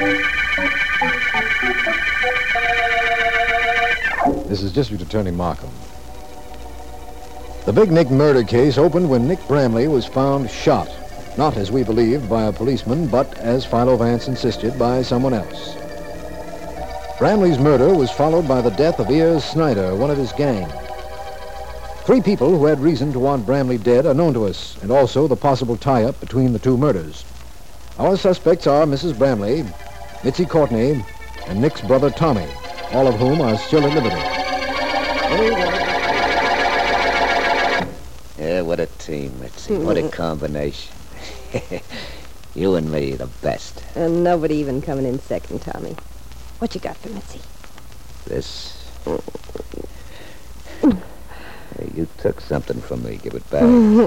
This is District Attorney Markham. The Big Nick murder case opened when Nick Bramley was found shot, not as we believed by a policeman, but as Philo Vance insisted, by someone else. Bramley's murder was followed by the death of Ears Snyder, one of his gang. 3 people who had reason to want Bramley dead are known to us, and also the possible tie-up between the 2 murders. Our suspects are Mrs. Bramley, Mitzi Courtney, and Nick's brother Tommy, all of whom are still at liberty. Yeah, what a team, Mitzi. What a combination. You and me, the best. And nobody even coming in second, Tommy. What you got for Mitzi? This. Hey, you took something from me. Give it back.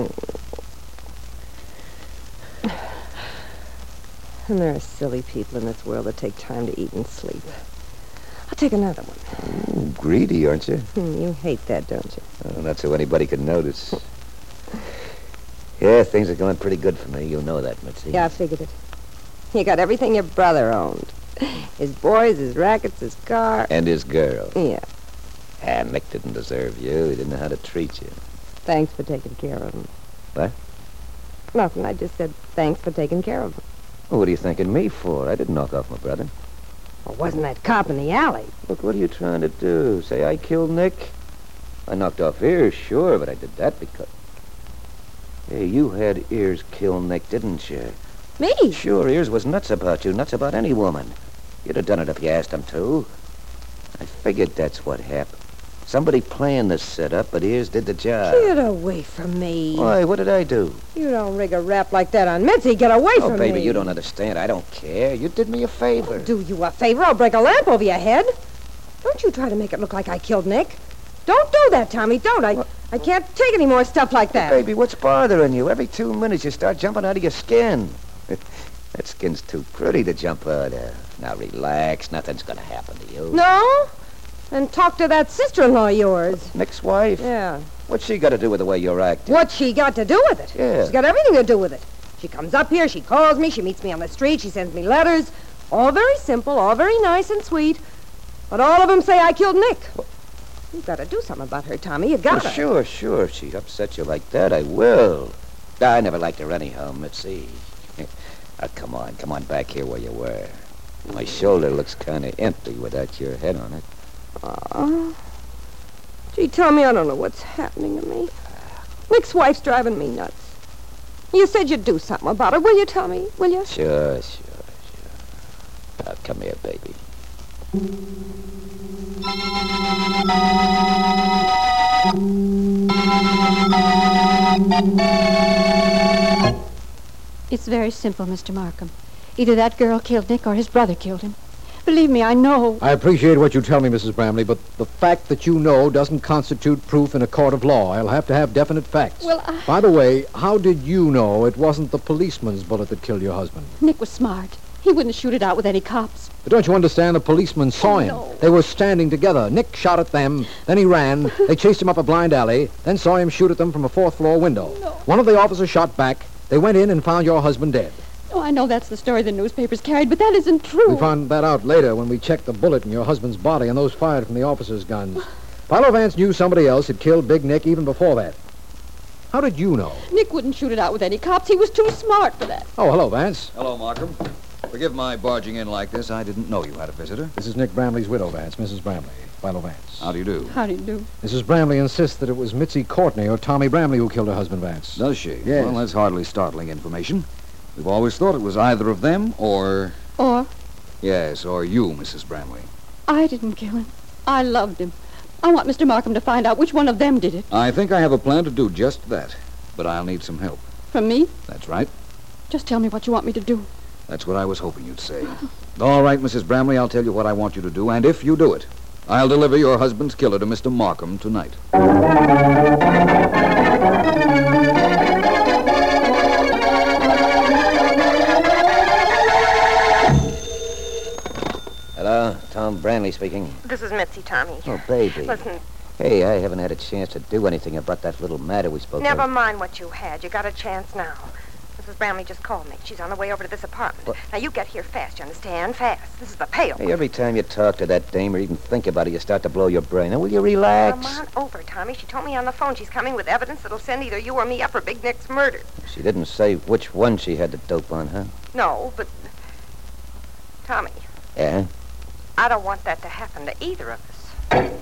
And there are silly people in this world that take time to eat and sleep. I'll take another one. Ooh, greedy, aren't you? You hate that, don't you? Oh, not so anybody can notice. Yeah, things are going pretty good for me. You know that, Mitzi. Yeah, I figured it. You got everything your brother owned. His boys, his rackets, his car. And his girl. Yeah. Ah, Mick didn't deserve you. He didn't know how to treat you. Thanks for taking care of him. What? Nothing. I just said thanks for taking care of him. Well, what are you thanking me for? I didn't knock off my brother. Well, wasn't that cop in the alley? Look, what are you trying to do? Say I killed Nick? I knocked off Ears, sure, but I did that because... Hey, you had Ears kill Nick, didn't you? Me? Sure, Ears was nuts about you, nuts about any woman. You'd have done it if you asked him to. I figured that's what happened. Somebody planned the setup, but Ears did the job. Get away from me. Why, what did I do? You don't rig a rap like that on Mitzi. Get away from me. Oh, baby, you don't understand. I don't care. You did me a favor. Do you a favor? I'll break a lamp over your head. Don't you try to make it look like I killed Nick. Don't do that, Tommy. Don't. I can't take any more stuff like that. Baby, what's bothering you? Every 2 minutes you start jumping out of your skin. That skin's too pretty to jump out of. Now relax. Nothing's going to happen to you. No? Then talk to that sister-in-law of yours. Nick's wife? Yeah. What's she got to do with the way you're acting? What's she got to do with it? Yeah. She's got everything to do with it. She comes up here, she calls me, she meets me on the street, she sends me letters. All very simple, all very nice and sweet. But all of them say I killed Nick. You've got to do something about her, Tommy. You got to. Sure. If she upsets you like that, I will. I never liked her anyhow, Mitzi. Come on back here where you were. My shoulder looks kind of empty without your head on it. Gee, tell me, I don't know what's happening to me. Nick's wife's driving me nuts. You said you'd do something about her. Will you, Tommy? Will you? Sure. Now, come here, baby. It's very simple, Mr. Markham. Either that girl killed Nick or his brother killed him. Believe me, I know. I appreciate what you tell me, Mrs. Bramley, but the fact that you know doesn't constitute proof in a court of law. I'll have to have definite facts. Well, By the way, how did you know it wasn't the policeman's bullet that killed your husband? Nick was smart. He wouldn't shoot it out with any cops. But don't you understand? The policeman saw him. No. They were standing together. Nick shot at them, then he ran. They chased him up a blind alley, then saw him shoot at them from a 4th-floor window. No. One of the officers shot back. They went in and found your husband dead. Oh, I know that's the story the newspapers carried, but that isn't true. We found that out later when we checked the bullet in your husband's body and those fired from the officers' guns. Philo Vance knew somebody else had killed Big Nick even before that. How did you know? Nick wouldn't shoot it out with any cops. He was too smart for that. Oh, hello, Vance. Hello, Markham. Forgive my barging in like this. I didn't know you had a visitor. This is Nick Bramley's widow, Vance, Mrs. Bramley, Philo Vance. How do you do? How do you do? Mrs. Bramley insists that it was Mitzi Courtney or Tommy Bramley who killed her husband, Vance. Does she? Yes. Well, that's hardly startling information. We've always thought it was either of them or... Or? Yes, or you, Mrs. Bramley. I didn't kill him. I loved him. I want Mr. Markham to find out which one of them did it. I think I have a plan to do just that. But I'll need some help. From me? That's right. Just tell me what you want me to do. That's what I was hoping you'd say. All right, Mrs. Bramley, I'll tell you what I want you to do, and if you do it, I'll deliver your husband's killer to Mr. Markham tonight. Hello, Tom Bramley speaking. This is Mitzi, Tommy. Oh, baby. Listen, Hey, I haven't had a chance to do anything about that little matter we spoke never of. mind what you had. You got a chance now. Mrs. Bramley just called me. She's on the way over to this apartment. Now, you get here fast, you understand? Fast. This is the payoff. Hey, every time you talk to that dame or even think about it, you start to blow your brain. Now, will you relax? Come on over, Tommy. She told me on the phone she's coming with evidence that'll send either you or me up for Big Nick's murder. She didn't say which one she had the dope on, huh? No, but... Tommy, Yeah? I don't want that to happen to either of us.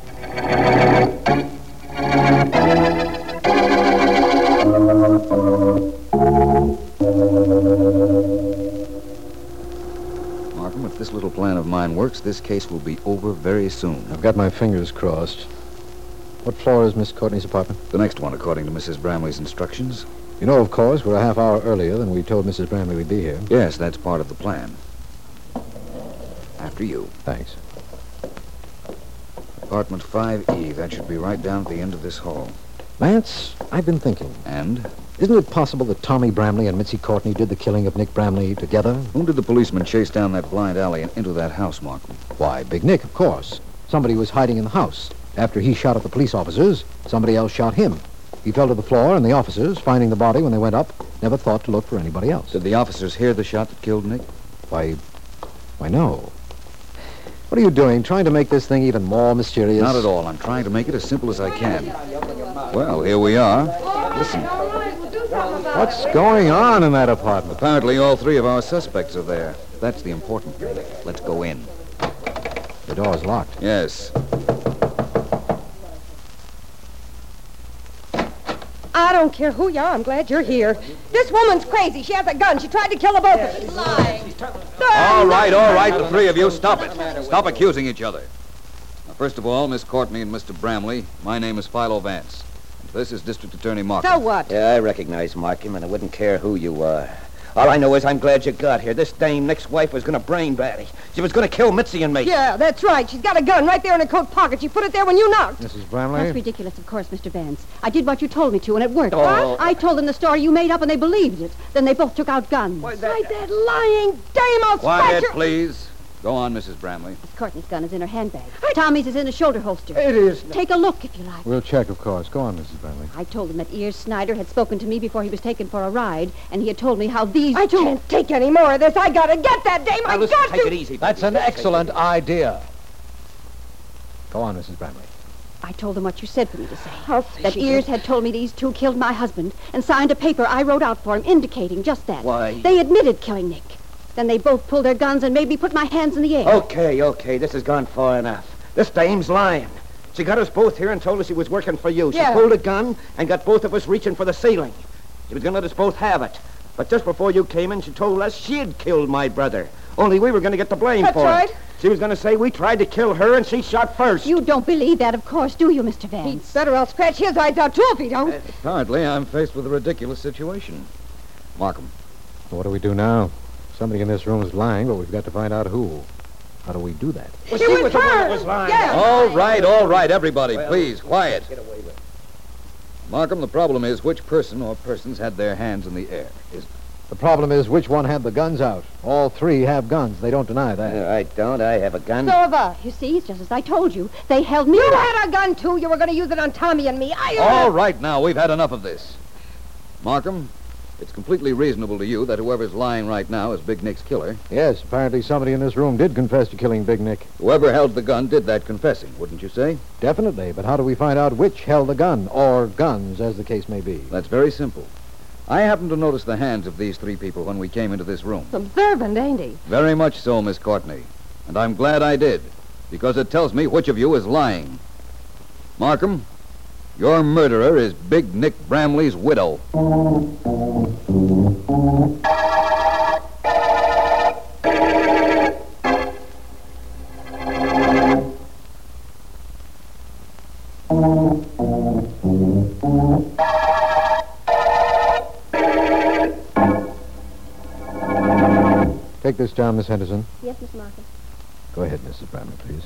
Markham, if this little plan of mine works, this case will be over very soon. I've got my fingers crossed. What floor is Miss Courtney's apartment? The next one, according to Mrs. Bramley's instructions. You know, of course, we're a half hour earlier than we told Mrs. Bramley we'd be here. Yes, that's part of the plan. After you. Thanks. Apartment 5E. That should be right down at the end of this hall. Vance, I've been thinking. And? Isn't it possible that Tommy Bramley and Mitzi Courtney did the killing of Nick Bramley together? Whom did the policeman chase down that blind alley and into that house, Markham? Why, Big Nick, of course. Somebody was hiding in the house. After he shot at the police officers, somebody else shot him. He fell to the floor, and the officers, finding the body when they went up, never thought to look for anybody else. Did the officers hear the shot that killed Nick? Why, no. What are you doing, trying to make this thing even more mysterious? Not at all. I'm trying to make it as simple as I can. Well, here we are. Listen. What's going on in that apartment? Apparently all three of our suspects are there. That's the important thing. Let's go in. The door's locked. Yes. I don't care who you are. I'm glad you're here. This woman's crazy. She has a gun. She tried to kill the both of us. She's lying. All right, the three of you. Stop it. Stop accusing each other. Now, first of all, Miss Courtney and Mr. Bramley, my name is Philo Vance. This is District Attorney Markham. So what? Yeah, I recognize Markham, and I wouldn't care who you are. All I know is I'm glad you got here. This dame, Nick's wife, was going to brain Batty. She was going to kill Mitzi and me. Yeah, that's right. She's got a gun right there in her coat pocket. She put it there when you knocked. Mrs. Bramley? That's ridiculous, of course, Mr. Vance. I did what you told me to, and it worked. Oh. What? I told them the story you made up, and they believed it. Then they both took out guns. Why, that lying dame, I'll Quiet, scratch her. please. Go on, Mrs. Bramley. Miss Courtney's gun is in her handbag. Tommy's is in a shoulder holster. It is. Take a look, if you like. We'll check, of course. Go on, Mrs. Bramley. I told them that Ears Snyder had spoken to me before he was taken for a ride, and he had told me how these I two... can't take any more of this. I gotta get that dame. I Now, listen, got take to. it easy. That's an excellent idea. Go on, Mrs. Bramley. I told them what you said for me to say. I'll That see. Ears had told me these two killed my husband and signed a paper I wrote out for him indicating just that. Why? They admitted killing Nick. Then they both pulled their guns and made me put my hands in the air. Okay. This has gone far enough. This dame's lying. She got us both here and told us she was working for you. She Yeah. pulled a gun and got both of us reaching for the ceiling. She was going to let us both have it. But just before you came in, she told us she'd killed my brother. Only we were going to get the blame That's for right. it. She was going to say we tried to kill her and she shot first. You don't believe that, of course, do you, Mr. Vance? He'd better I'll scratch his eyes out, too, if he don't. Apparently, I'm faced with a ridiculous situation. Markham. What do we do now? Somebody in this room is lying, but we've got to find out who. How do we do that? Well, It she was was the one her. that was lying. Yeah. All right, everybody. Please, quiet. Markham, the problem is which person or persons had their hands in the air. The problem is which one had the guns out. All three have guns. They don't deny that. I don't. I have a gun. So have I. You see, it's just as I told you. They held me You back. had a gun, too. You were going to use it on Tommy and me. All right, now, we've had enough of this. Markham, it's completely reasonable to you that whoever's lying right now is Big Nick's killer. Yes, apparently somebody in this room did confess to killing Big Nick. Whoever held the gun did that confessing, wouldn't you say? Definitely, but how do we find out which held the gun, or guns, as the case may be? That's very simple. I happened to notice the hands of these three people when we came into this room. Observant, ain't he? Very much so, Miss Courtney. And I'm glad I did, because it tells me which of you is lying. Markham, your murderer is Big Nick Bramley's widow. Take this down, Miss Henderson. Yes, Miss Markham. Go ahead, Mrs. Bramley, please.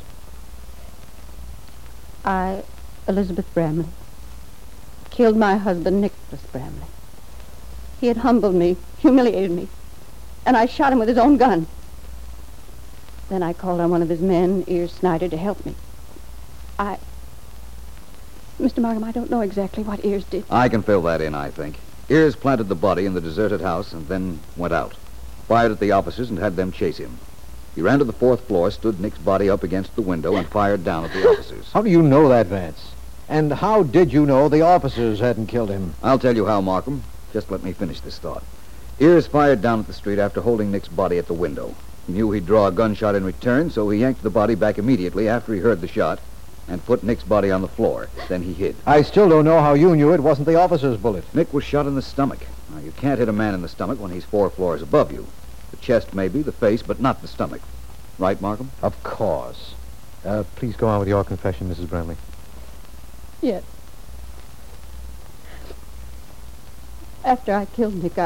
I, Elizabeth Bramley, killed my husband, Nicholas Bramley. He had humbled me, humiliated me, and I shot him with his own gun. Then I called on one of his men, Ears Snyder, to help me. Mr. Markham, I don't know exactly what Ears did. I can fill that in, I think. Ears planted the body in the deserted house and then went out. Fired at the officers and had them chase him. He ran to the 4th floor, stood Nick's body up against the window, and fired down at the officers. How do you know that, Vance? And how did you know the officers hadn't killed him? I'll tell you how, Markham. Just let me finish this thought. Ears fired down at the street after holding Nick's body at the window. He knew he'd draw a gunshot in return, so he yanked the body back immediately after he heard the shot and put Nick's body on the floor. Then he hid. I still don't know how you knew it wasn't the officer's bullet. Nick was shot in the stomach. Now, you can't hit a man in the stomach when he's 4 floors above you. The chest, maybe, the face, but not the stomach. Right, Markham? Of course. Please go on with your confession, Mrs. Bramley. Yes. After I killed Nick,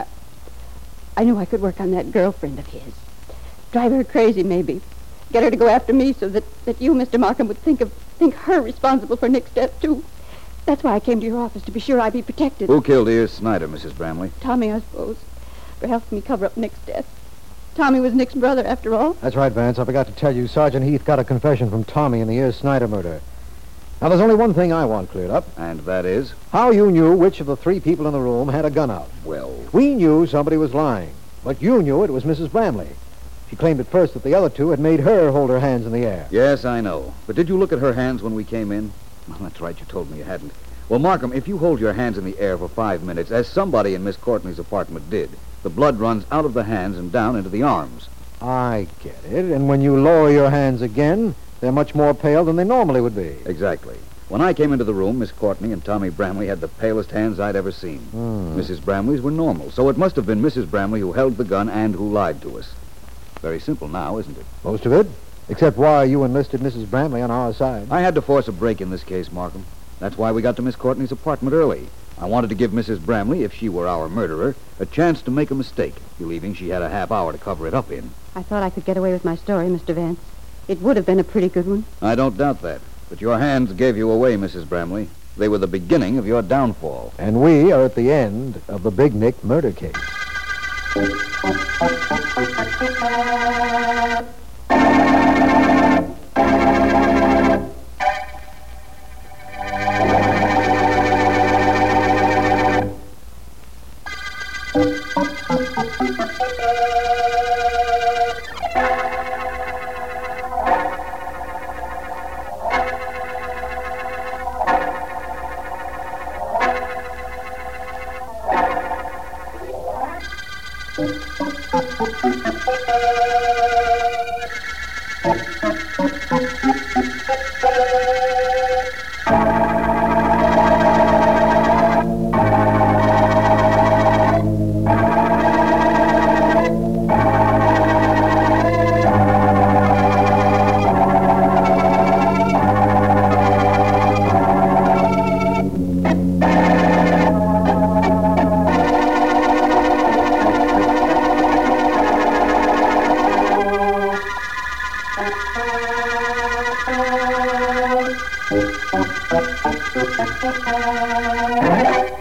I knew I could work on that girlfriend of his. Drive her crazy, maybe. Get her to go after me so that you, Mr. Markham, would think her responsible for Nick's death, too. That's why I came to your office, to be sure I'd be protected. Who killed Ears Snyder, Mrs. Bramley? Tommy, I suppose, for helping me cover up Nick's death. Tommy was Nick's brother, after all. That's right, Vance. I forgot to tell you, Sergeant Heath got a confession from Tommy in the Ears Snyder murder. Now, there's only one thing I want cleared up. And that is? How you knew which of the 3 people in the room had a gun out. Well, We knew somebody was lying, but you knew it was Mrs. Bramley. She claimed at first that the other 2 had made her hold her hands in the air. yes, I know. But did you look at her hands when we came in? Well, that's right, you told me you hadn't. Well, Markham, if you hold your hands in the air for 5 minutes, as somebody in Miss Courtney's apartment did, the blood runs out of the hands and down into the arms. I get it. And when you lower your hands again, they're much more pale than they normally would be. Exactly. When I came into the room, Miss Courtney and Tommy Bramley had the palest hands I'd ever seen. Mrs. Bramley's were normal, so it must have been Mrs. Bramley who held the gun and who lied to us. Very simple now, isn't it? Most of it. Except why you enlisted Mrs. Bramley on our side. I had to force a break in this case, Markham. That's why we got to Miss Courtney's apartment early. I wanted to give Mrs. Bramley, if she were our murderer, a chance to make a mistake, believing she had a half hour to cover it up in. I thought I could get away with my story, Mr. Vance. It would have been a pretty good one. I don't doubt that. But your hands gave you away, Mrs. Bramley. They were the beginning of your downfall. And we are at the end of the Big Nick murder case. Thank you.